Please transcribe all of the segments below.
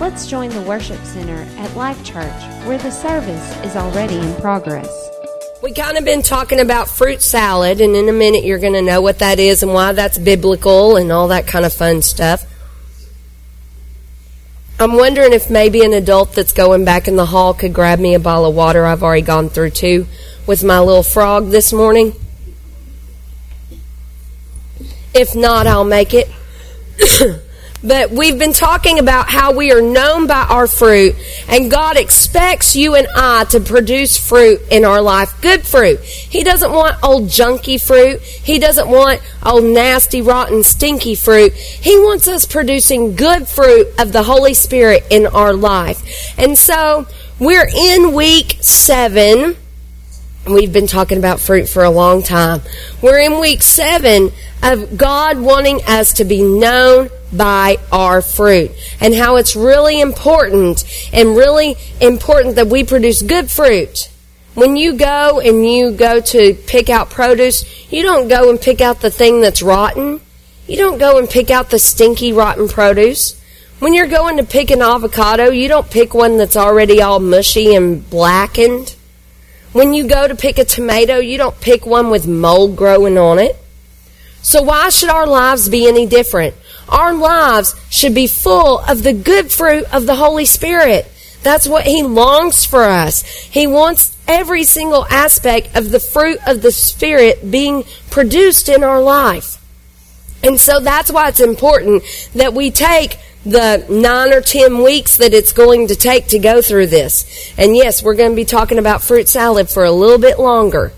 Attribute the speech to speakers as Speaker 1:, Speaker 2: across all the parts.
Speaker 1: Let's join the worship center at Life Church, where the service is already in progress.
Speaker 2: We kind of been talking about fruit salad, and in a minute you're going to know what that is and why that's biblical and all that kind of fun stuff. I'm wondering if maybe an adult that's going back in the hall could grab me a bottle of water. I've already gone through 2 with my little frog this morning. If not, I'll make it. But we've been talking about how we are known by our fruit, and God expects you and I to produce fruit in our life, good fruit. He doesn't want old junky fruit. He doesn't want old nasty, rotten, stinky fruit. He wants us producing good fruit of the Holy Spirit in our life. And so we're in week 7. We've been talking about fruit for a long time. We're in week 7 of God wanting us to be known by our fruit, and how it's really important that we produce good fruit. When you go to pick out produce, you don't go and pick out the thing that's rotten. You don't go and pick out the stinky, rotten produce. When you're going to pick an avocado, you don't pick one that's already all mushy and blackened. When you go to pick a tomato, you don't pick one with mold growing on it. So why should our lives be any different? Our lives should be full of the good fruit of the Holy Spirit. That's what He longs for us. He wants every single aspect of the fruit of the Spirit being produced in our life. And so that's why it's important that we take the 9 or 10 weeks that it's going to take to go through this. And yes, we're going to be talking about fruit salad for a little bit longer.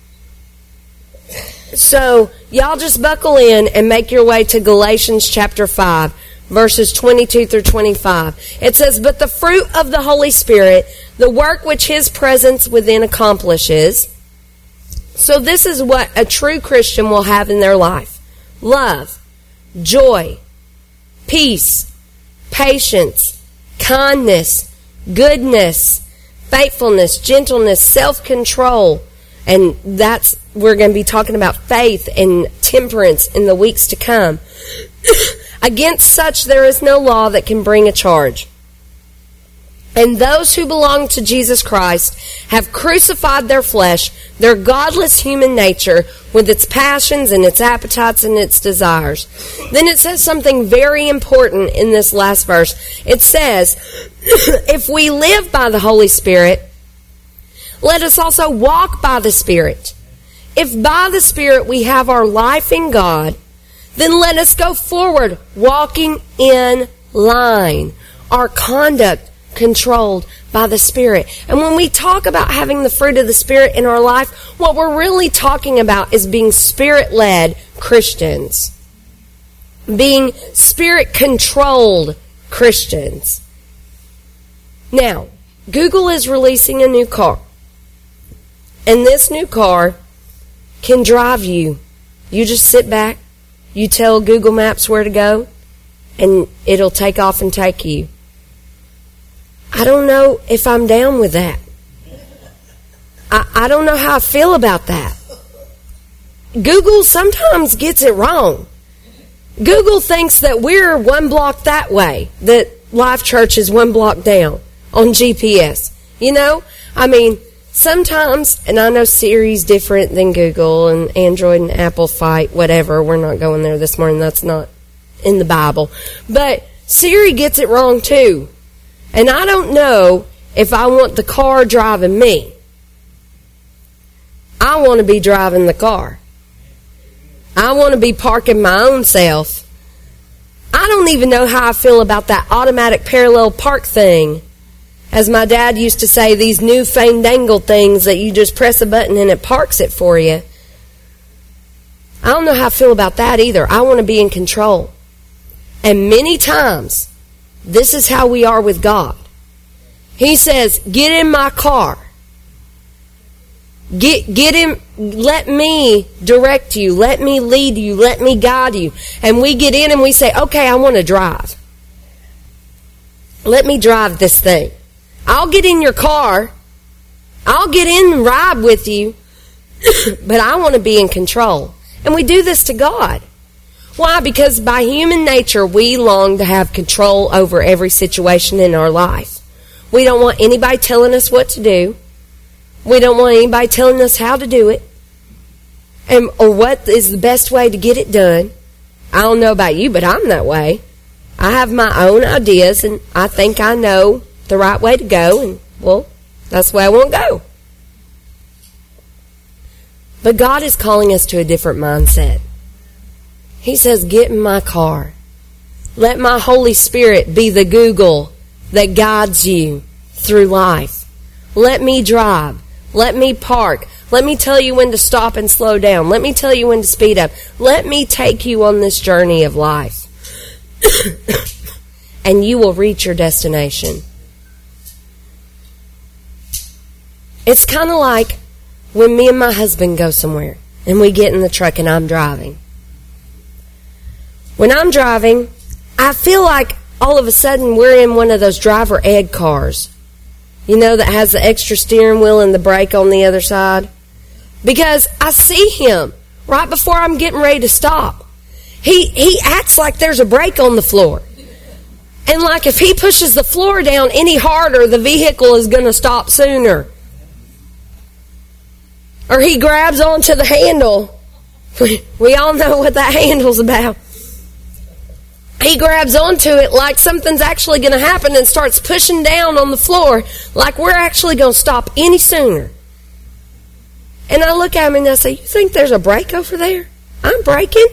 Speaker 2: So, y'all just buckle in and make your way to Galatians chapter 5, verses 22 through 25. It says, "But the fruit of the Holy Spirit, the work which His presence within accomplishes." So this is what a true Christian will have in their life: love, joy, peace, patience, kindness, goodness, faithfulness, gentleness, self-control. And we're going to be talking about faith and temperance in the weeks to come. Against such there is no law that can bring a charge. And those who belong to Jesus Christ have crucified their flesh, their godless human nature, with its passions and its appetites and its desires. Then it says something very important in this last verse. It says, if we live by the Holy Spirit, let us also walk by the Spirit. If by the Spirit we have our life in God, then let us go forward walking in line, our conduct controlled by the Spirit. And when we talk about having the fruit of the Spirit in our life, what we're really talking about is being Spirit-led Christians, being Spirit-controlled Christians. Now, Google is releasing a new car. And this new car can drive you. You just sit back, you tell Google Maps where to go, and it'll take off and take you. I don't know if I'm down with that. I don't know how I feel about that. Google sometimes gets it wrong. Google thinks that we're 1 block that way, that Life Church is 1 block down on GPS. You know? I mean, sometimes, and I know Siri's different than Google, and Android and Apple fight, whatever. We're not going there this morning. That's not in the Bible. But Siri gets it wrong too. And I don't know if I want the car driving me. I want to be driving the car. I want to be parking my own self. I don't even know how I feel about that automatic parallel park thing. As my dad used to say, these new fandangled things that you just press a button and it parks it for you. I don't know how I feel about that either. I want to be in control. And many times, this is how we are with God. He says, get in my car. Get him, let me direct you, let me lead you, let me guide you. And we get in and we say, okay, I want to drive. Let me drive this thing. I'll get in your car. I'll get in and ride with you. But I want to be in control. And we do this to God. Why? Because by human nature, we long to have control over every situation in our life. We don't want anybody telling us what to do. We don't want anybody telling us how to do it, or what is the best way to get it done. I don't know about you, but I'm that way. I have my own ideas, and I think I know the right way to go, and, well, that's the way I want to go. But God is calling us to a different mindset. He says, get in my car. Let my Holy Spirit be the Google that guides you through life. Let me drive. Let me park. Let me tell you when to stop and slow down. Let me tell you when to speed up. Let me take you on this journey of life. And you will reach your destination. It's kind of like when me and my husband go somewhere and we get in the truck and I'm driving. When I'm driving, I feel like all of a sudden we're in one of those driver ed cars. You know, that has the extra steering wheel and the brake on the other side. Because I see him right before I'm getting ready to stop. He acts like there's a brake on the floor. And like if he pushes the floor down any harder, the vehicle is going to stop sooner. Or he grabs onto the handle. We all know what that handle's about. He grabs onto it like something's actually going to happen and starts pushing down on the floor like we're actually going to stop any sooner. And I look at him and I say, you think there's a brake over there? I'm braking.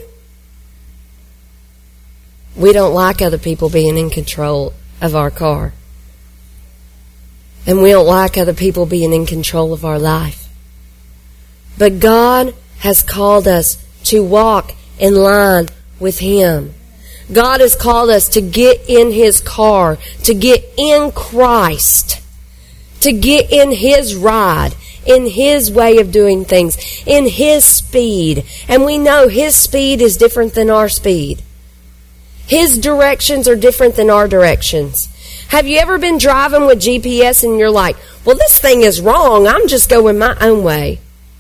Speaker 2: We don't like other people being in control of our car. And we don't like other people being in control of our life. But God has called us to walk in line with Him. God has called us to get in His car, to get in Christ, to get in His ride, in His way of doing things, in His speed. And we know His speed is different than our speed. His directions are different than our directions. Have you ever been driving with GPS and you're like, well, this thing is wrong, I'm just going my own way?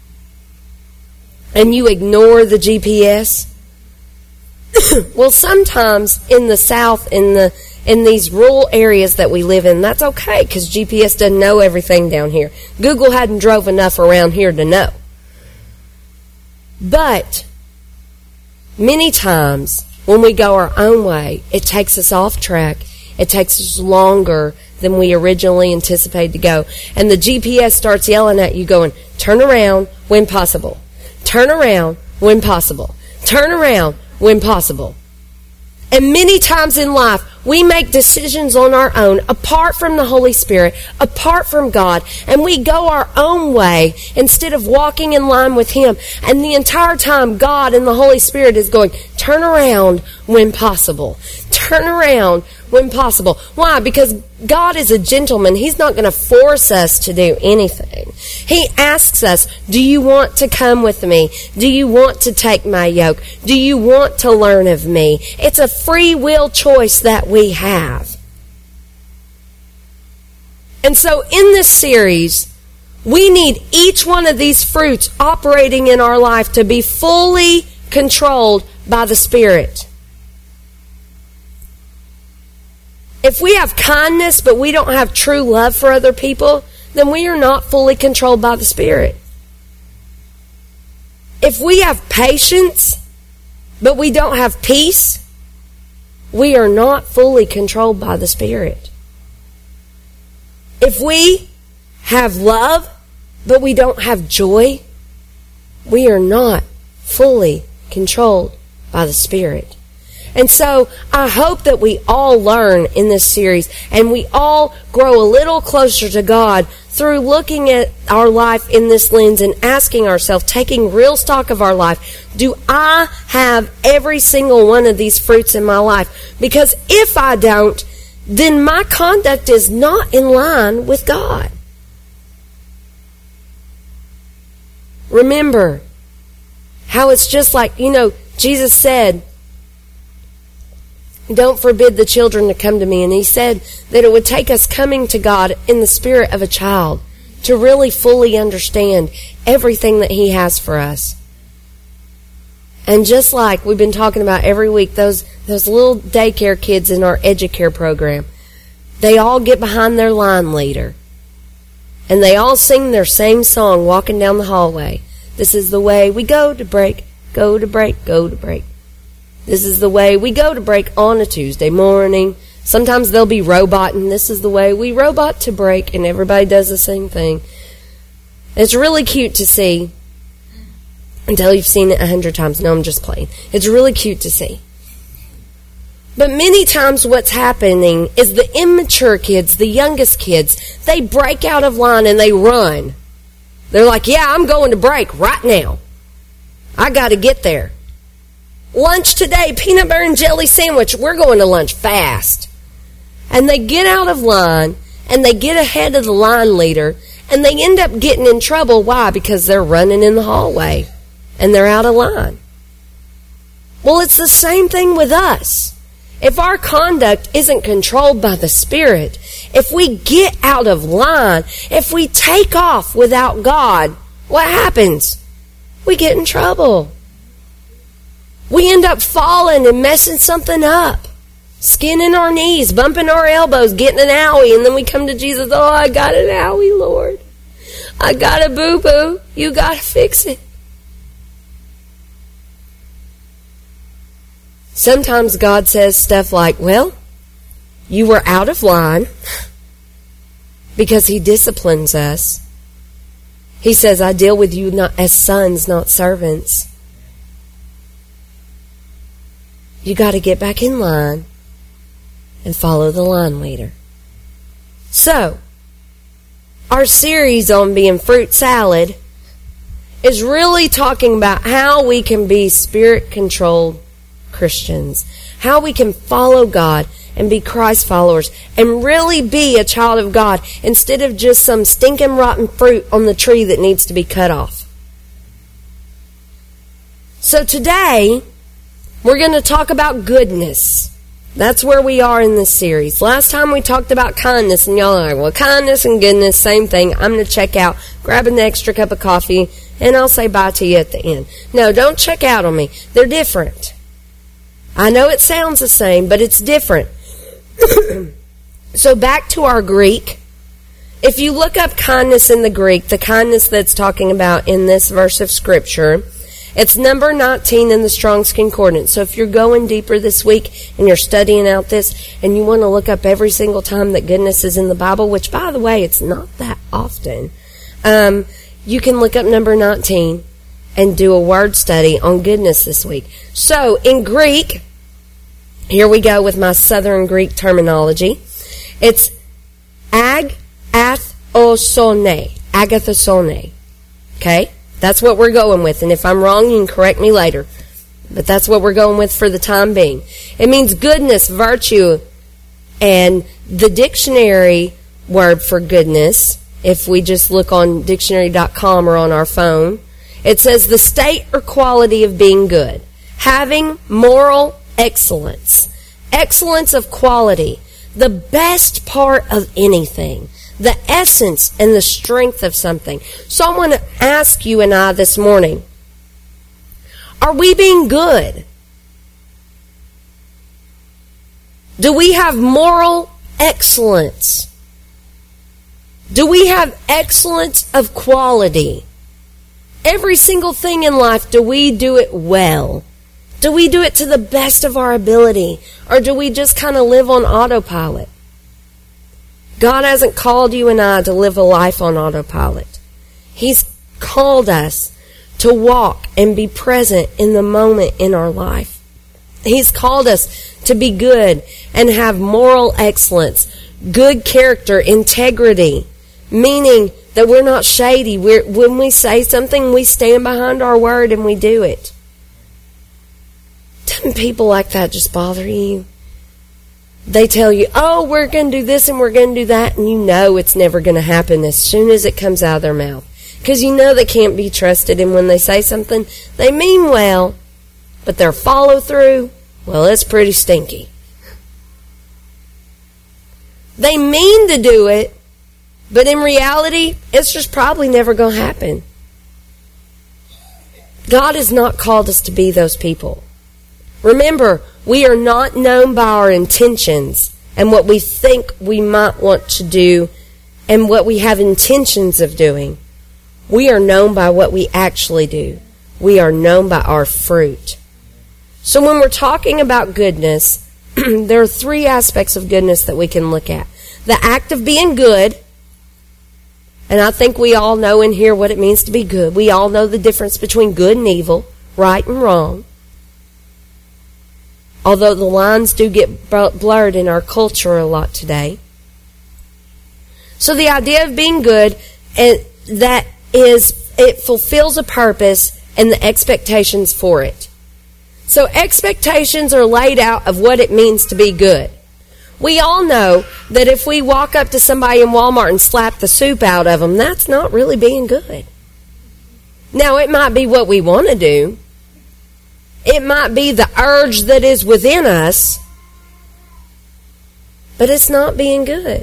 Speaker 2: And you ignore the GPS? Well, sometimes in the South, in these rural areas that we live in, that's okay because GPS doesn't know everything down here. Google hadn't drove enough around here to know. But many times when we go our own way, it takes us off track. It takes us longer than we originally anticipated to go. And the GPS starts yelling at you going, turn around when possible. Turn around when possible. Turn around when possible. And many times in life, we make decisions on our own, apart from the Holy Spirit, apart from God, and we go our own way instead of walking in line with Him. And the entire time, God and the Holy Spirit is going, turn around when possible. Turn around when possible. Why? Because God is a gentleman. He's not going to force us to do anything. He asks us, do you want to come with me? Do you want to take my yoke? Do you want to learn of me? It's a free will choice that we have. And so in this series, we need each one of these fruits operating in our life to be fully controlled by the Spirit. If we have kindness but we don't have true love for other people, then we are not fully controlled by the Spirit. If we have patience but we don't have peace, we are not fully controlled by the Spirit. If we have love but we don't have joy, we are not fully controlled by the Spirit. And so I hope that we all learn in this series and we all grow a little closer to God through looking at our life in this lens and asking ourselves, taking real stock of our life, do I have every single one of these fruits in my life? Because if I don't, then my conduct is not in line with God. Remember how it's just like, Jesus said, don't forbid the children to come to me. And He said that it would take us coming to God in the spirit of a child to really fully understand everything that He has for us. And just like we've been talking about every week, those little daycare kids in our Educare program, they all get behind their line leader. And they all sing their same song walking down the hallway. This is the way we go to break, go to break, go to break. This is the way we go to break on a Tuesday morning. Sometimes they'll be roboting. This is the way we robot to break, and everybody does the same thing. It's really cute to see until you've seen it 100 times. No, I'm just playing. It's really cute to see. But many times what's happening is the immature kids, the youngest kids, they break out of line and they run. They're like, yeah, I'm going to break right now. I got to get there. Lunch today, peanut butter and jelly sandwich. We're going to lunch fast. And they get out of line and they get ahead of the line leader and they end up getting in trouble. Why? Because they're running in the hallway and they're out of line. Well, it's the same thing with us. If our conduct isn't controlled by the Spirit, if we get out of line, if we take off without God, what happens? We get in trouble. We end up falling and messing something up. Skinning our knees, bumping our elbows, getting an owie, and then we come to Jesus, oh, I got an owie, Lord. I got a boo-boo. You got to fix it. Sometimes God says stuff like, well, you were out of line because He disciplines us. He says, I deal with you not as sons, not servants. You got to get back in line and follow the line leader. So, our series on being fruit salad is really talking about how we can be Spirit-controlled Christians, how we can follow God and be Christ followers and really be a child of God instead of just some stinking rotten fruit on the tree that needs to be cut off. So today, we're going to talk about goodness. That's where we are in this series. Last time we talked about kindness, and y'all are like, well, kindness and goodness, same thing. I'm going to check out, grab an extra cup of coffee, and I'll say bye to you at the end. No, don't check out on me. They're different. I know it sounds the same, but it's different. So back to our Greek. If you look up kindness in the Greek, the kindness that's talking about in this verse of Scripture, it's number 19 in the Strong's Concordance. So if you're going deeper this week and you're studying out this and you want to look up every single time that goodness is in the Bible, which, by the way, it's not that often, you can look up number 19 and do a word study on goodness this week. So in Greek, here we go with my Southern Greek terminology. It's agathosone. Okay? That's what we're going with. And if I'm wrong, you can correct me later. But that's what we're going with for the time being. It means goodness, virtue. And the dictionary word for goodness, if we just look on dictionary.com or on our phone, it says the state or quality of being good. Having moral excellence. Excellence of quality. The best part of anything. The essence and the strength of something. So I want to ask you and I this morning, are we being good? Do we have moral excellence? Do we have excellence of quality? Every single thing in life, do we do it well? Do we do it to the best of our ability? Or do we just kind of live on autopilot? God hasn't called you and I to live a life on autopilot. He's called us to walk and be present in the moment in our life. He's called us to be good and have moral excellence, good character, integrity, meaning that we're not shady. When we say something, we stand behind our word and we do it. Doesn't people like that just bother you? They tell you, oh, we're going to do this and we're going to do that, and you know it's never going to happen as soon as it comes out of their mouth. Because you know they can't be trusted, and when they say something, they mean well, but their follow-through, well, it's pretty stinky. They mean to do it, but in reality, it's just probably never going to happen. God has not called us to be those people. Remember, we are not known by our intentions and what we think we might want to do and what we have intentions of doing. We are known by what we actually do. We are known by our fruit. So when we're talking about goodness, there are three aspects of goodness that we can look at. The act of being good, and I think we all know in here what it means to be good. We all know the difference between good and evil, right and wrong. Although the lines do get blurred in our culture a lot today. So the idea of being good, that is, it fulfills a purpose and the expectations for it. So expectations are laid out of what it means to be good. We all know that if we walk up to somebody in Walmart and slap the soup out of them, that's not really being good. Now, it might be what we want to do. It might be the urge that is within us, but it's not being good.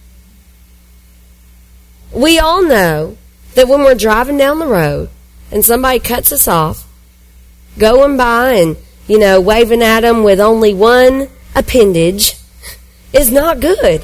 Speaker 2: We all know that when we're driving down the road and somebody cuts us off, going by and, waving at them with only one appendage is not good.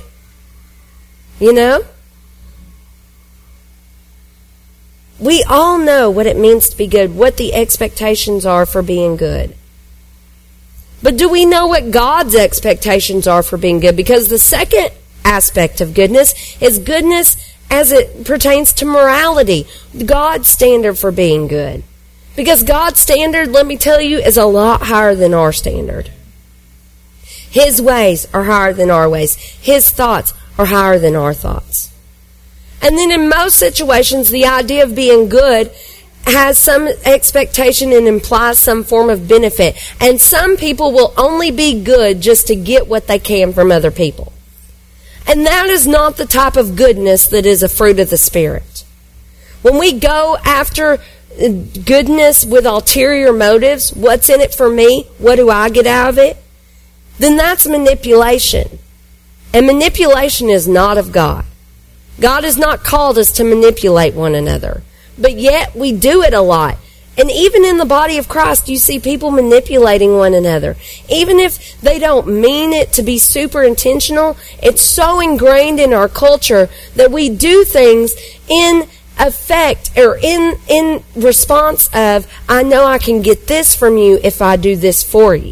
Speaker 2: We all know what it means to be good, what the expectations are for being good. But do we know what God's expectations are for being good? Because the second aspect of goodness is goodness as it pertains to morality, God's standard for being good. Because God's standard, let me tell you, is a lot higher than our standard. His ways are higher than our ways. His thoughts are higher than our thoughts. And then in most situations, the idea of being good has some expectation and implies some form of benefit. And some people will only be good just to get what they can from other people. And that is not the type of goodness that is a fruit of the Spirit. When we go after goodness with ulterior motives, what's in it for me? What do I get out of it? Then that's manipulation. And manipulation is not of God. God has not called us to manipulate one another. But yet we do it a lot. And even in the body of Christ, you see people manipulating one another. Even if they don't mean it to be super intentional, it's so ingrained in our culture that we do things in effect or in response of, I know I can get this from you if I do this for you.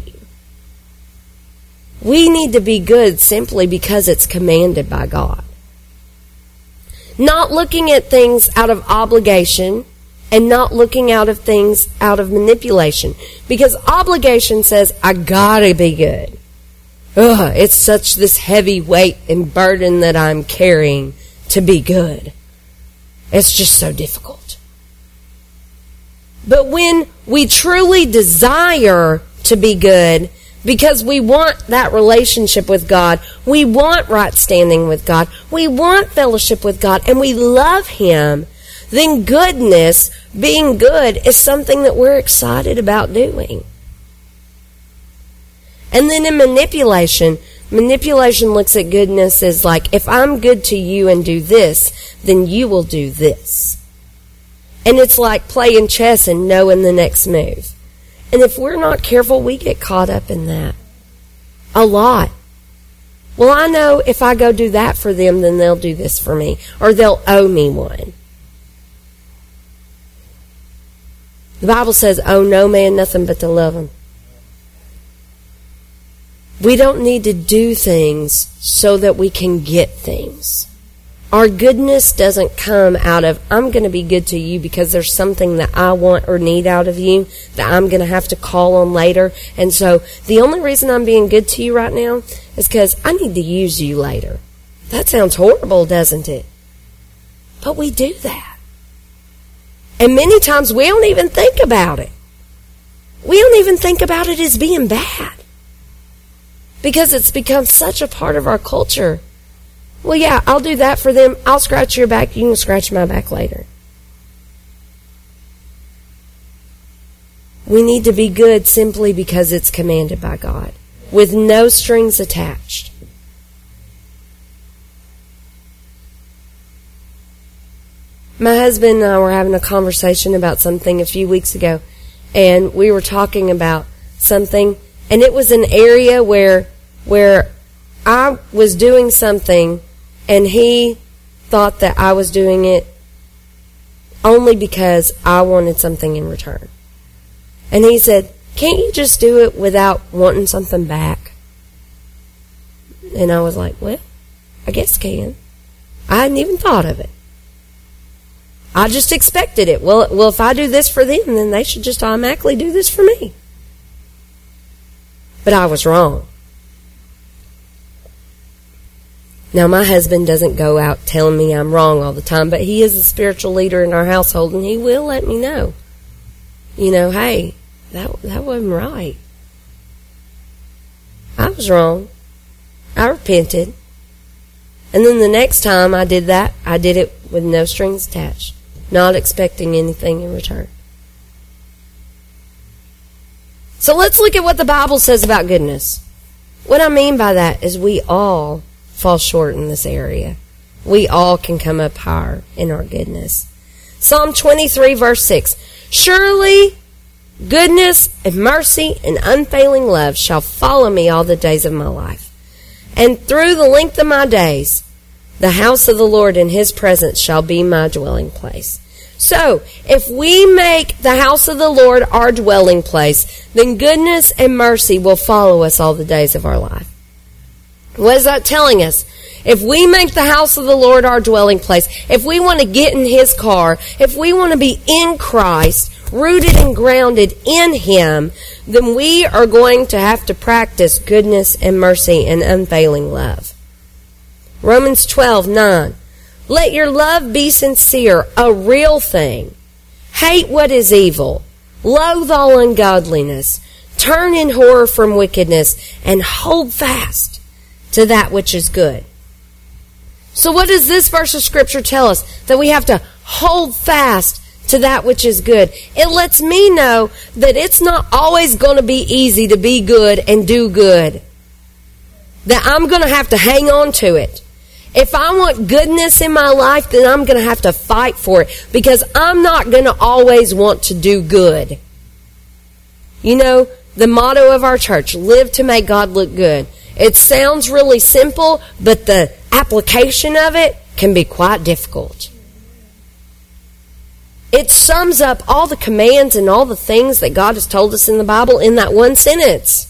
Speaker 2: We need to be good simply because it's commanded by God. Not looking at things out of obligation and not looking out of things out of manipulation. Because obligation says, I gotta be good. It's such this heavy weight and burden that I'm carrying to be good. It's just so difficult. But when we truly desire to be good, because we want that relationship with God, we want right standing with God, we want fellowship with God, and we love Him, then goodness, being good, is something that we're excited about doing. And then in manipulation looks at goodness as like, if I'm good to you and do this, then you will do this. And it's like playing chess and knowing the next move. And if we're not careful, we get caught up in that. A lot. Well, I know if I go do that for them, then they'll do this for me. Or they'll owe me one. The Bible says, owe no man nothing but to love him. We don't need to do things so that we can get things. Our goodness doesn't come out of, I'm going to be good to you because there's something that I want or need out of you that I'm going to have to call on later. And so the only reason I'm being good to you right now is because I need to use you later. That sounds horrible, doesn't it? But we do that. And many times we don't even think about it. We don't even think about it as being bad. Because it's become such a part of our culture. Well, yeah, I'll do that for them. I'll scratch your back. You can scratch my back later. We need to be good simply because it's commanded by God, with no strings attached. My husband and I were having a conversation about something a few weeks ago, and we were talking about something, and it was an area where I was doing something, and he thought that I was doing it only because I wanted something in return. And he said, "Can't you just do it without wanting something back?" And I was like, "Well, I guess can." I hadn't even thought of it. I just expected it. Well, if I do this for them, then they should just automatically do this for me. But I was wrong. Now, my husband doesn't go out telling me I'm wrong all the time, but he is a spiritual leader in our household, and he will let me know. Hey, that wasn't right. I was wrong. I repented. And then the next time I did that, I did it with no strings attached, not expecting anything in return. So let's look at what the Bible says about goodness. What I mean by that is we all fall short in this area. We all can come up higher in our goodness. Psalm 23 verse 6. Surely goodness and mercy and unfailing love shall follow me all the days of my life. And through the length of my days, the house of the Lord in his presence shall be my dwelling place. So, if we make the house of the Lord our dwelling place, then goodness and mercy will follow us all the days of our life. What is that telling us? If we make the house of the Lord our dwelling place, if we want to get in his car, if we want to be in Christ, rooted and grounded in him, then we are going to have to practice goodness and mercy and unfailing love. Romans 12:9. Let your love be sincere, a real thing. Hate what is evil. Loathe all ungodliness. Turn in horror from wickedness, and hold fast to that which is good. So what does this verse of Scripture tell us? That we have to hold fast to that which is good. It lets me know that it's not always going to be easy to be good and do good. That I'm going to have to hang on to it. If I want goodness in my life, then I'm going to have to fight for it, because I'm not going to always want to do good. The motto of our church, live to make God look good. It sounds really simple, but the application of it can be quite difficult. It sums up all the commands and all the things that God has told us in the Bible in that one sentence.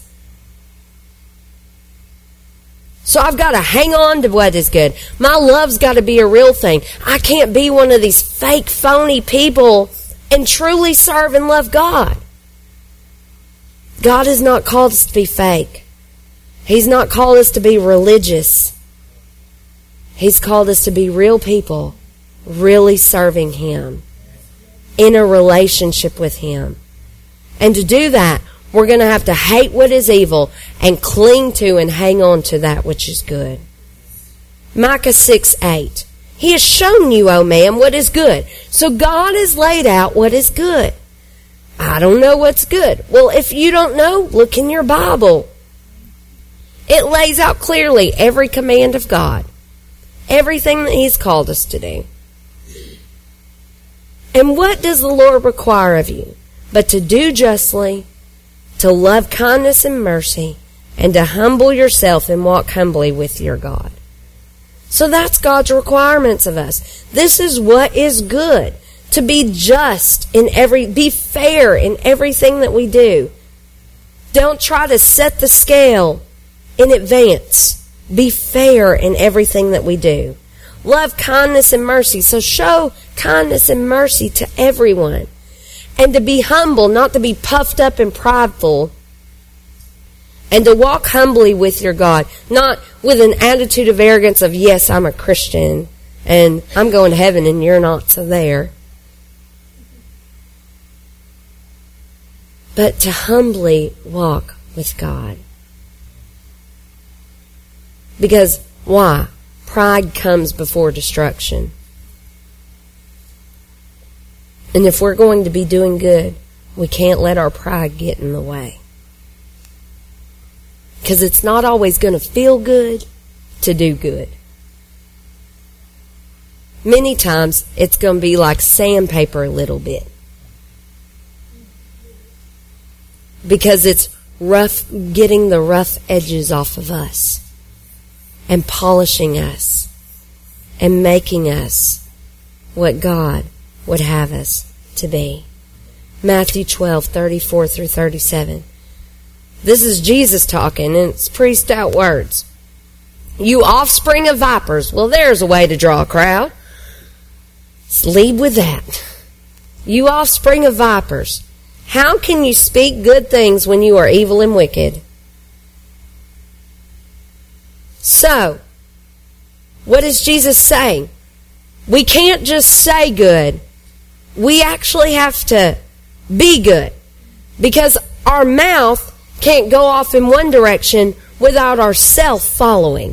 Speaker 2: So I've got to hang on to what is good. My love's got to be a real thing. I can't be one of these fake, phony people and truly serve and love God. God has not called us to be fake. He's not called us to be religious. He's called us to be real people, really serving him, in a relationship with him. And to do that, we're going to have to hate what is evil and cling to and hang on to that which is good. Micah 6:8. He has shown you, O man, what is good. So God has laid out what is good. I don't know what's good. Well, if you don't know, look in your Bible. It lays out clearly every command of God. Everything that he's called us to do. And what does the Lord require of you? But to do justly, to love kindness and mercy, and to humble yourself and walk humbly with your God. So that's God's requirements of us. This is what is good. To be just be fair in everything that we do. Don't try to set the scale in advance. Be fair in everything that we do. Love kindness and mercy. So show kindness and mercy to everyone. And to be humble, not to be puffed up and prideful. And to walk humbly with your God. Not with an attitude of arrogance of, yes, I'm a Christian and I'm going to heaven and you're not, so there. But to humbly walk with God. Because, why? Pride comes before destruction. And if we're going to be doing good, we can't let our pride get in the way. Because it's not always going to feel good to do good. Many times, it's going to be like sandpaper a little bit. because it's rough, getting the rough edges off of us and polishing us and making us what God would have us to be. Matthew 12:34 through 37. This is Jesus talking, and it's pretty stout words. You offspring of vipers. Well, there's a way to draw a crowd. Let's lead with that. You offspring of vipers. How can you speak good things when you are evil and wicked? So, what is Jesus saying? We can't just say good. We actually have to be good. Because our mouth can't go off in one direction without ourself following.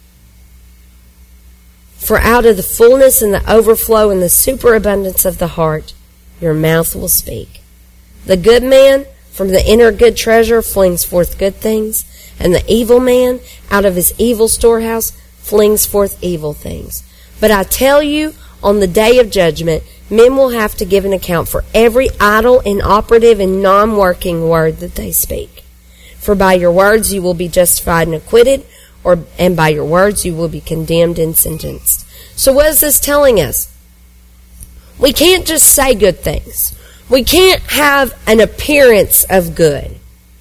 Speaker 2: For out of the fullness and the overflow and the superabundance of the heart, your mouth will speak. The good man from the inner good treasure flings forth good things, and the evil man out of his evil storehouse flings forth evil things. But I tell you, on the day of judgment, men will have to give an account for every idle, inoperative, and non-working word that they speak. For by your words you will be justified and acquitted, and by your words you will be condemned and sentenced. So what is this telling us? We can't just say good things. We can't have an appearance of good.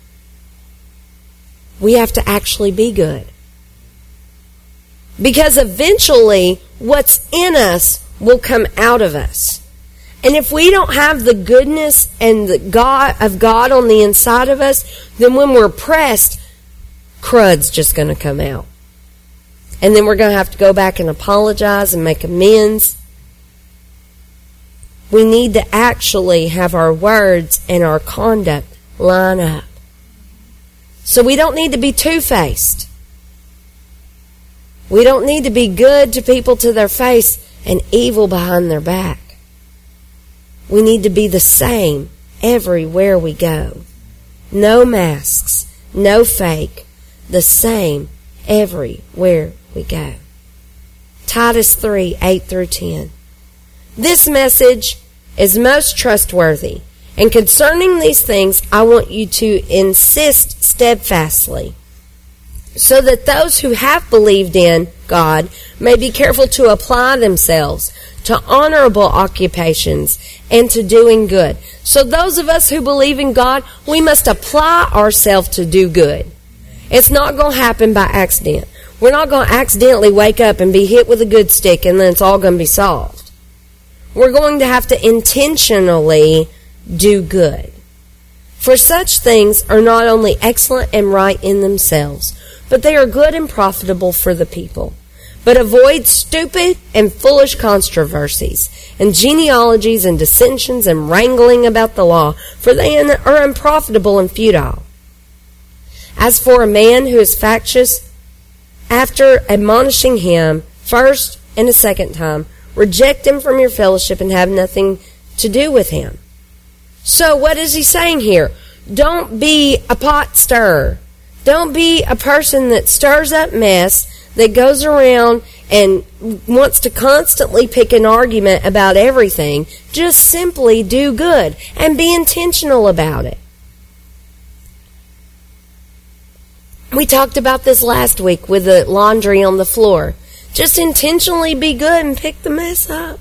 Speaker 2: We have to actually be good. Because eventually, what's in us will come out of us. And if we don't have the goodness and the God on the inside of us, then when we're pressed, crud's just going to come out. And then we're going to have to go back and apologize and make amends. We need to actually have our words and our conduct line up. So we don't need to be two-faced. We don't need to be good to people to their face and evil behind their back. We need to be the same everywhere we go. No masks, no fake, the same everywhere we go. Titus 3:8 through 10. This message is most trustworthy, and concerning these things I want you to insist steadfastly, so that those who have believed in God may be careful to apply themselves to honorable occupations and to doing good. So those of us who believe in God, we must apply ourselves to do good. It's not going to happen by accident. We're not going to accidentally wake up and be hit with a good stick and then it's all going to be solved. We're going to have to intentionally do good. For such things are not only excellent and right in themselves, but they are good and profitable for the people. But avoid stupid and foolish controversies, and genealogies and dissensions and wrangling about the law, for they are unprofitable and futile. As for a man who is factious, after admonishing him first and a second time, reject him from your fellowship and have nothing to do with him. So what is he saying here? Don't be a pot stirrer. Don't be a person that stirs up mess, that goes around and wants to constantly pick an argument about everything. Just simply do good and be intentional about it. We talked about this last week with the laundry on the floor. Just intentionally be good and pick the mess up.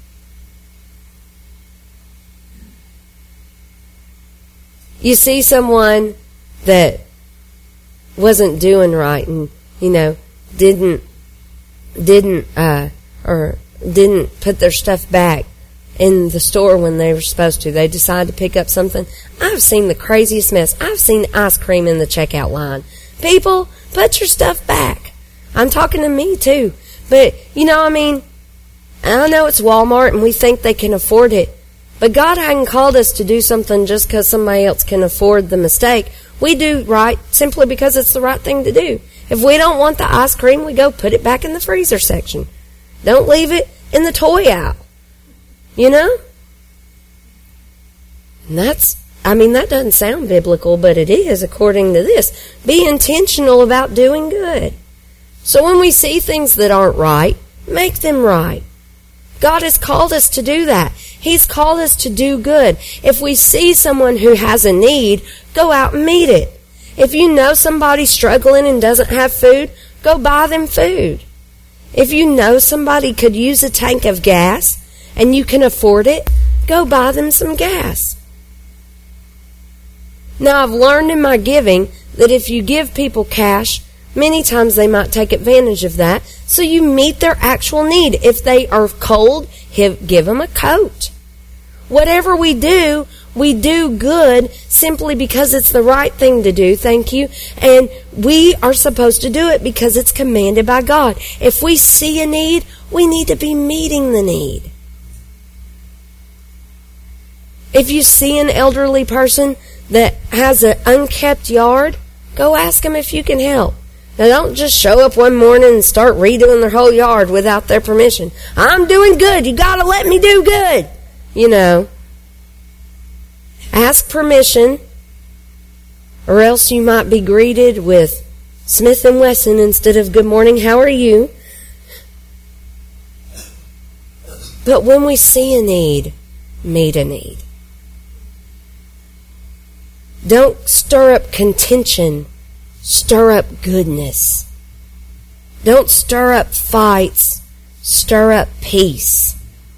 Speaker 2: You see someone that wasn't doing right and, didn't put their stuff back in the store when they were supposed to. They decided to pick up something. I've seen the craziest mess. I've seen ice cream in the checkout line. People, put your stuff back. I'm talking to me too. But, I know it's Walmart and we think they can afford it. But God hadn't called us to do something just because somebody else can afford the mistake. We do right simply because it's the right thing to do. If we don't want the ice cream, we go put it back in the freezer section. Don't leave it in the toy aisle. And that doesn't sound biblical, but it is according to this. Be intentional about doing good. So when we see things that aren't right, make them right. God has called us to do that. He's called us to do good. If we see someone who has a need, go out and meet it. If you know somebody struggling and doesn't have food, go buy them food. If you know somebody could use a tank of gas and you can afford it, go buy them some gas. Now, I've learned in my giving that if you give people cash, many times they might take advantage of that, so you meet their actual need. If they are cold, give them a coat. Whatever we do good simply because it's the right thing to do, thank you, and we are supposed to do it because it's commanded by God. If we see a need, we need to be meeting the need. If you see an elderly person that has an unkept yard, go ask them if you can help. Now, don't just show up one morning and start redoing their whole yard without their permission. I'm doing good. You got to let me do good. You know. Ask permission, or else you might be greeted with Smith & Wesson instead of good morning, how are you? But when we see a need, meet a need. Don't stir up contention. Stir up goodness. Don't stir up fights. Stir up peace.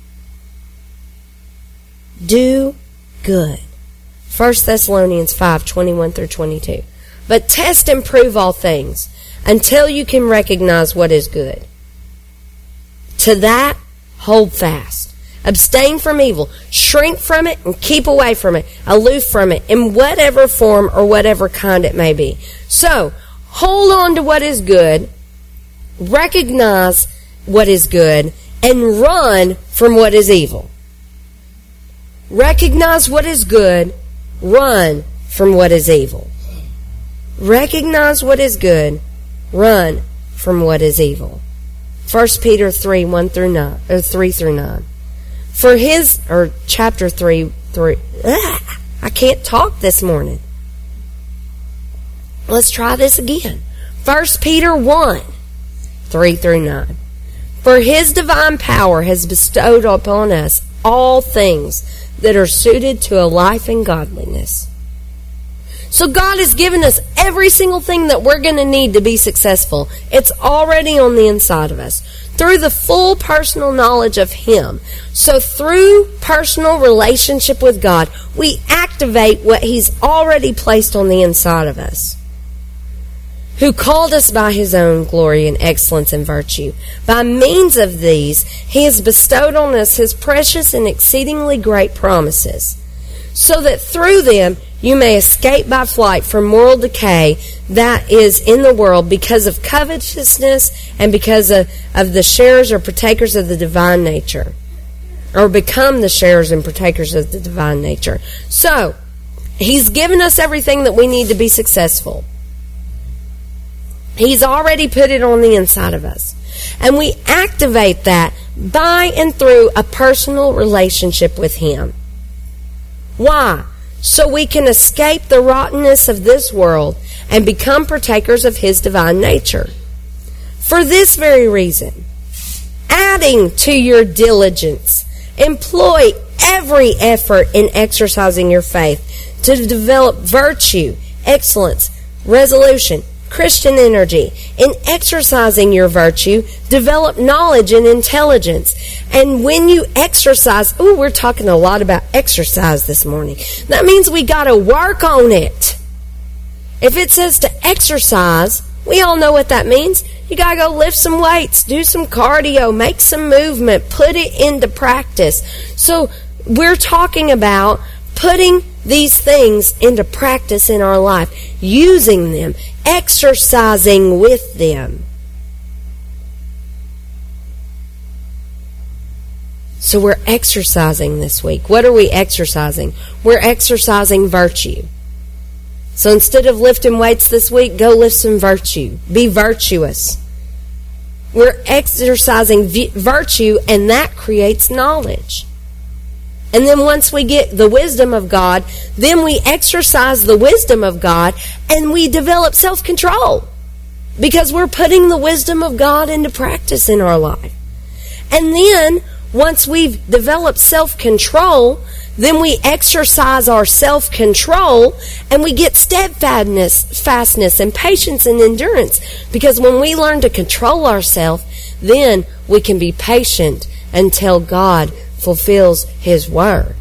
Speaker 2: Do good. 1 Thessalonians 5:21-22. But test and prove all things until you can recognize what is good. To that, hold fast. Abstain from evil. Shrink from it and keep away from it. Aloof from it in whatever form or whatever kind it may be. So, hold on to what is good. Recognize what is good. And run from what is evil. Recognize what is good. Run from what is evil. Recognize what is good. Run from what is evil. 1 Peter 3:3-9. For his, or chapter 3, I can't talk this morning. Let's try this again. 1 Peter 1:3-9. For his divine power has bestowed upon us all things that are suited to a life in godliness. So God has given us every single thing that we're going to need to be successful. It's already on the inside of us through the full personal knowledge of Him. So through personal relationship with God, we activate what He's already placed on the inside of us. Who called us by His own glory and excellence and virtue. By means of these, He has bestowed on us His precious and exceedingly great promises, so that through them you may escape by flight from moral decay that is in the world because of covetousness and because of the sharers or partakers of the divine nature, or become the sharers and partakers of the divine nature. So, He's given us everything that we need to be successful. He's already put it on the inside of us. And we activate that by and through a personal relationship with Him. Why? So we can escape the rottenness of this world and become partakers of His divine nature. For this very reason, adding to your diligence, employ every effort in exercising your faith to develop virtue, excellence, resolution, Christian energy. In exercising your virtue, develop knowledge and intelligence. And when you exercise, we're talking a lot about exercise this morning. That means we got to work on it. If it says to exercise, we all know what that means. You got to go lift some weights, do some cardio, make some movement, put it into practice. So we're talking about putting these things into practice in our life, using them, exercising with them. So we're exercising this week. What are we exercising? We're exercising virtue. So instead of lifting weights this week, go lift some virtue. Be virtuous. We're exercising virtue, and that creates knowledge. And then once we get the wisdom of God, then we exercise the wisdom of God and we develop self-control because we're putting the wisdom of God into practice in our life. And then once we've developed self-control, then we exercise our self-control and we get steadfastness and patience and endurance. Because when we learn to control ourselves, then we can be patient until God fulfills His word.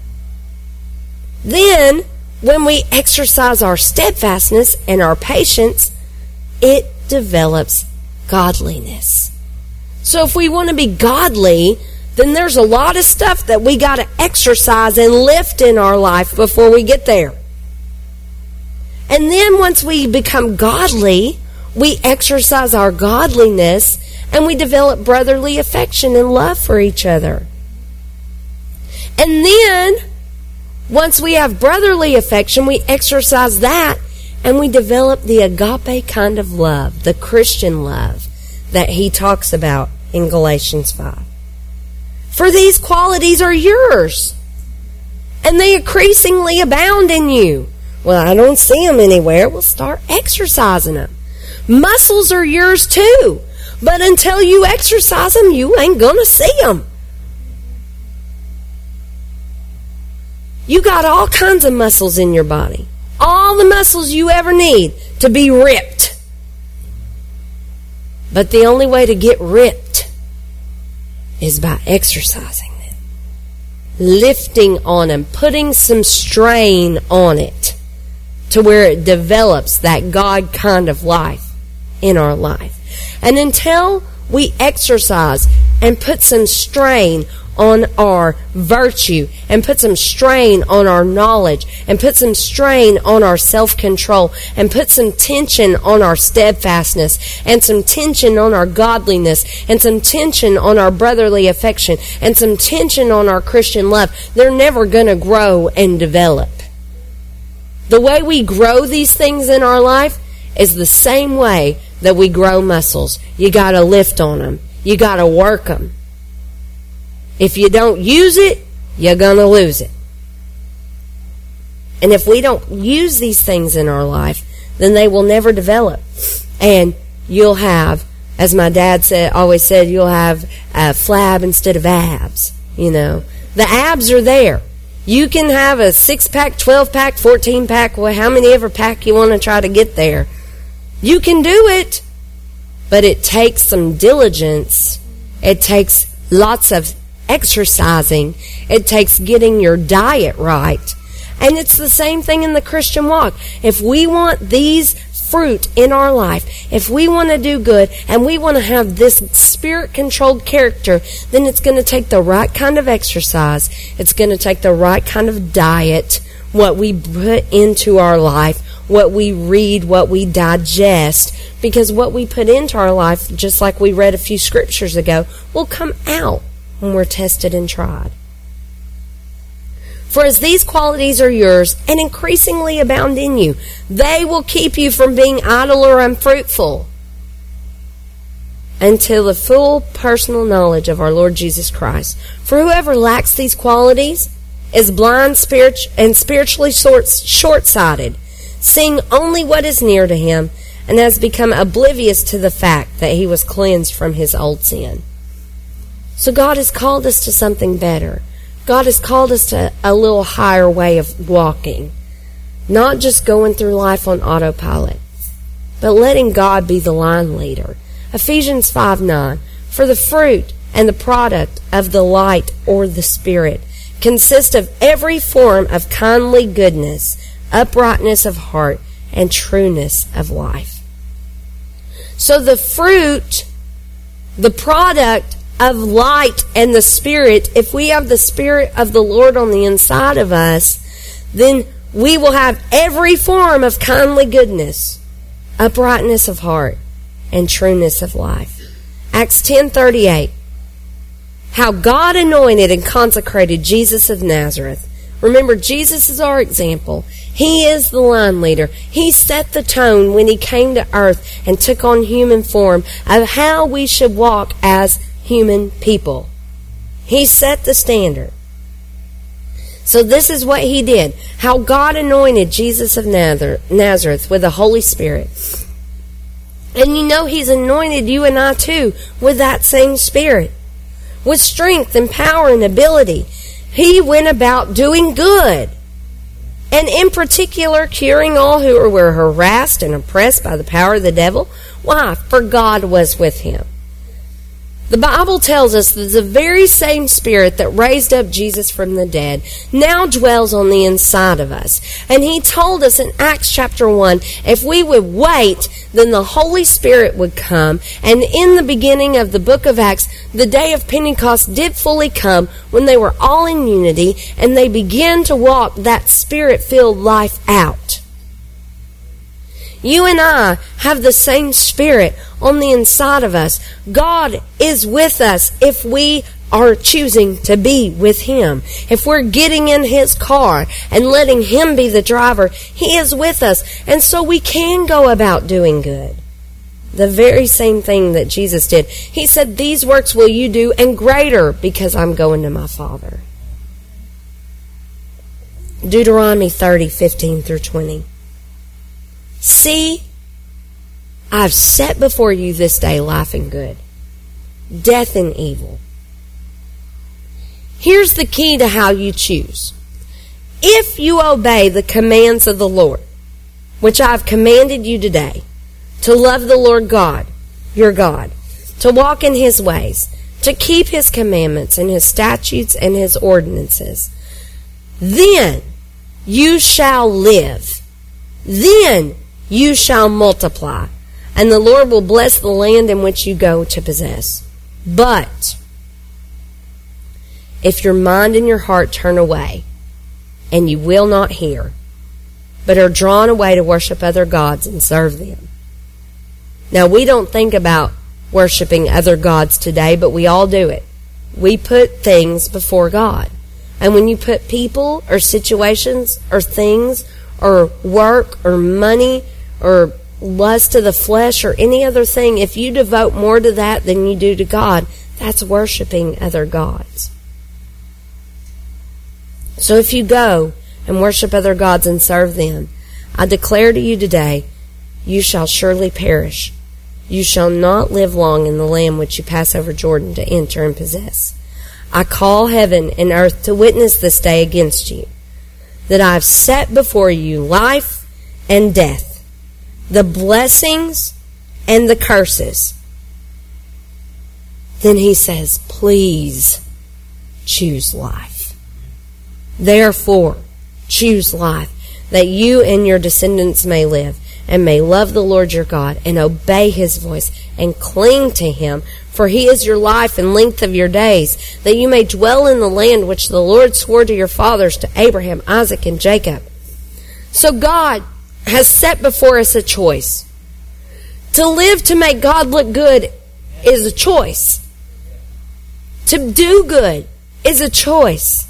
Speaker 2: Then, when we exercise our steadfastness and our patience, it develops godliness. So if we want to be godly, then there's a lot of stuff that we got to exercise and lift in our life before we get there. And then once we become godly, we exercise our godliness and we develop brotherly affection and love for each other. And then, once we have brotherly affection, we exercise that and we develop the agape kind of love, the Christian love that he talks about in Galatians 5. For these qualities are yours, and they increasingly abound in you. Well, I don't see them anywhere. Well, start exercising them. Muscles are yours too, but until you exercise them, you ain't going to see them. You got all kinds of muscles in your body. All the muscles you ever need to be ripped. But the only way to get ripped is by exercising them. Lifting on them. Putting some strain on it to where it develops that God kind of life in our life. And until we exercise and put some strain on our virtue and put some strain on our knowledge and put some strain on our self-control and put some tension on our steadfastness and some tension on our godliness and some tension on our brotherly affection and some tension on our Christian love, they're never going to grow and develop. The way we grow these things in our life is the same way that we grow muscles. You got to lift on them. You got to work them. If you don't use it, you're going to lose it. And if we don't use these things in our life, then they will never develop. And you'll have, as my dad always said, you'll have a flab instead of abs. You know, the abs are there. You can have a 6-pack, 12-pack, 14-pack, well, how many ever pack you want to try to get there. You can do it, but it takes some diligence. It takes lots of exercising. It takes getting your diet right. And it's the same thing in the Christian walk. If we want these fruit in our life, if we want to do good and we want to have this spirit-controlled character, then it's going to take the right kind of exercise. It's going to take the right kind of diet, what we put into our life, what we read, what we digest, because what we put into our life, just like we read a few scriptures ago, will come out when we're tested and tried. For as these qualities are yours and increasingly abound in you, they will keep you from being idle or unfruitful until the full personal knowledge of our Lord Jesus Christ. For whoever lacks these qualities is blind and spiritually short-sighted, seeing only what is near to him, and has become oblivious to the fact that he was cleansed from his old sin. So God has called us to something better. God has called us to a little higher way of walking. Not just going through life on autopilot, but letting God be the line leader. Ephesians 5:9, for the fruit and the product of the light or the Spirit consist of every form of kindly goodness, uprightness of heart, and trueness of life. So the fruit, the product of light and the Spirit, if we have the Spirit of the Lord on the inside of us, then we will have every form of kindly goodness, uprightness of heart, and trueness of life. Acts 10:38. How God anointed and consecrated Jesus of Nazareth. Remember, Jesus is our example. He is the line leader. He set the tone when he came to earth and took on human form of how we should walk as human people. He set the standard. So this is what he did. How God anointed Jesus of Nazareth with the Holy Spirit. And you know he's anointed you and I too with that same Spirit. with strength and power and ability. He went about doing good, and in particular curing all who were harassed and oppressed by the power of the devil. Why? For God was with him. The Bible tells us that the very same Spirit that raised up Jesus from the dead now dwells on the inside of us. And he told us in Acts chapter 1, if we would wait, then the Holy Spirit would come. And in the beginning of the book of Acts, the day of Pentecost did fully come when they were all in unity and they began to walk that Spirit-filled life out. You and I have the same Spirit on the inside of us. God is with us if we are choosing to be with Him. If we're getting in His car and letting Him be the driver, He is with us. And so we can go about doing good. The very same thing that Jesus did. He said, these works will you do, and greater, because I'm going to my Father. Deuteronomy 30:15-20. See, I've set before you this day life and good, death and evil. Here's the key to how you choose. If you obey the commands of the Lord, which I've commanded you today, to love the Lord God, your God, to walk in His ways, to keep His commandments and His statutes and His ordinances, then you shall live. Then you shall multiply, and the Lord will bless the land in which you go to possess. But if your mind and your heart turn away, and you will not hear, but are drawn away to worship other gods and serve them. Now, we don't think about worshiping other gods today, but we all do it. We put things before God. And when you put people or situations or things or work or money or lust of the flesh or any other thing, if you devote more to that than you do to God, that's worshiping other gods. So if you go and worship other gods and serve them, I declare to you today, you shall surely perish. You shall not live long in the land which you pass over Jordan to enter and possess. I call heaven and earth to witness this day against you, that I have set before you life and death, the blessings and the curses. Then he says, please choose life. Therefore, choose life, that you and your descendants may live, and may love the Lord your God, and obey His voice, and cling to Him, for He is your life and length of your days, that you may dwell in the land which the Lord swore to your fathers, to Abraham, Isaac, and Jacob. So God has set before us a choice. To live to make God look good is a choice. To do good is a choice.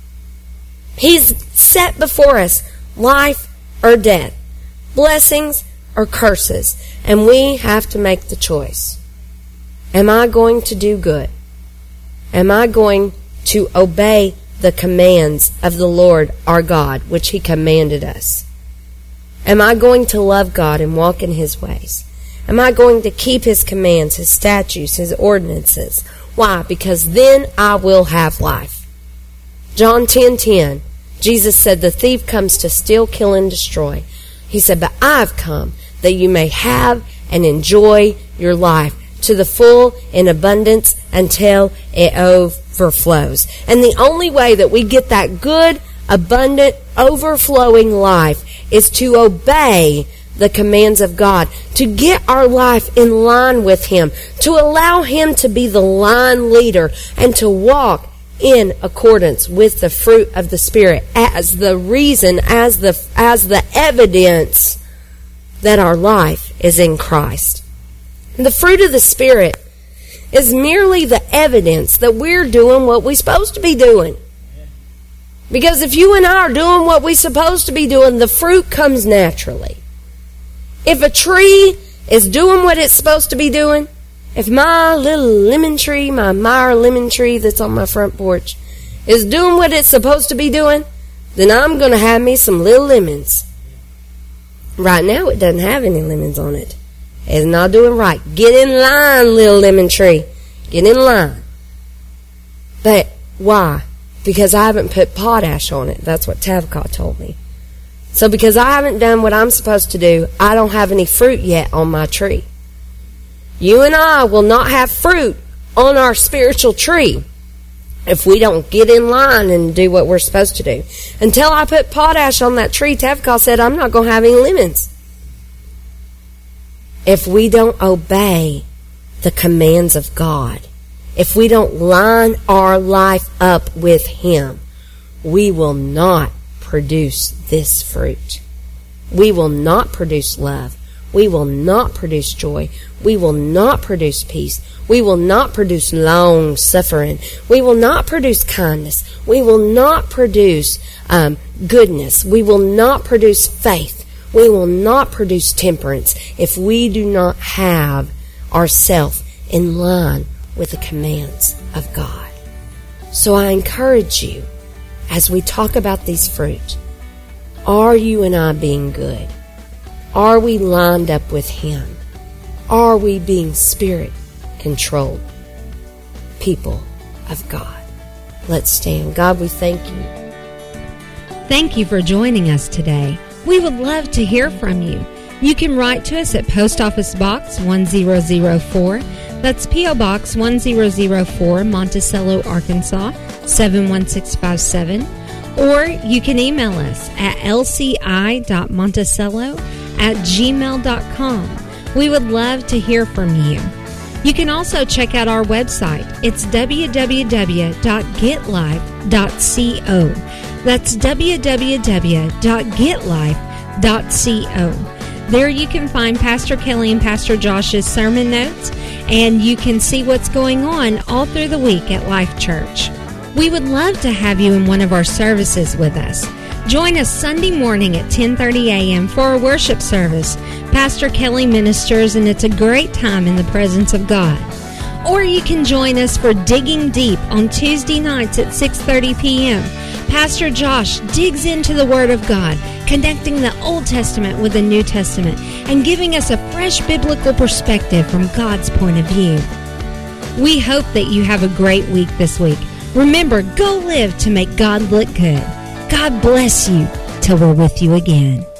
Speaker 2: He's set before us life or death, blessings or curses, and we have to make the choice. Am I going to do good? Am I going to obey the commands of the Lord our God, which He commanded us? Am I going to love God and walk in His ways? Am I going to keep His commands, His statutes, His ordinances? Why? Because then I will have life. John 10:10, Jesus said, the thief comes to steal, kill, and destroy. He said, but I've come that you may have and enjoy your life to the full in abundance until it overflows. And the only way that we get that good, abundant, overflowing life is to obey the commands of God, to get our life in line with Him, to allow Him to be the line leader, and to walk in accordance with the fruit of the Spirit as the reason, as the evidence that our life is in Christ. And the fruit of the Spirit is merely the evidence that we're doing what we're supposed to be doing. Because if you and I are doing what we're supposed to be doing, the fruit comes naturally. If a tree is doing what it's supposed to be doing, if my little lemon tree, my Meyer lemon tree that's on my front porch, is doing what it's supposed to be doing, then I'm going to have me some little lemons. Right now it doesn't have any lemons on it. It's not doing right. Get in line, little lemon tree. Get in line. But why? Because I haven't put potash on it. That's what Tavika told me. So because I haven't done what I'm supposed to do, I don't have any fruit yet on my tree. You and I will not have fruit on our spiritual tree if we don't get in line and do what we're supposed to do. Until I put potash on that tree, Tavika said, I'm not going to have any lemons. If we don't obey the commands of God, if we don't line our life up with Him, we will not produce this fruit. We will not produce love. We will not produce joy. We will not produce peace. We will not produce long suffering. We will not produce kindness. We will not produce goodness. We will not produce faith. We will not produce temperance if we do not have ourselves in line with the commands of God. So I encourage you, as we talk about these fruit, are you and I being good? Are we lined up with Him? Are we being Spirit-controlled people of God? Let's stand. God, we thank you.
Speaker 1: Thank you for joining us today. We would love to hear from you. You can write to us at Post Office Box 1004. That's P.O. Box 1004, Monticello, Arkansas 71657. Or you can email us at lci.monticello@gmail.com. We would love to hear from you. You can also check out our website. It's www.getlife.co. That's www.getlife.co. There you can find Pastor Kelly and Pastor Josh's sermon notes, and you can see what's going on all through the week at Life Church. We would love to have you in one of our services with us. Join us Sunday morning at 10:30 a.m. for our worship service. Pastor Kelly ministers, and it's a great time in the presence of God. Or you can join us for Digging Deep on Tuesday nights at 6:30 p.m. Pastor Josh digs into the Word of God, connecting the Old Testament with the New Testament and giving us a fresh biblical perspective from God's point of view. We hope that you have a great week this week. Remember, go live to make God look good. God bless you till we're with you again.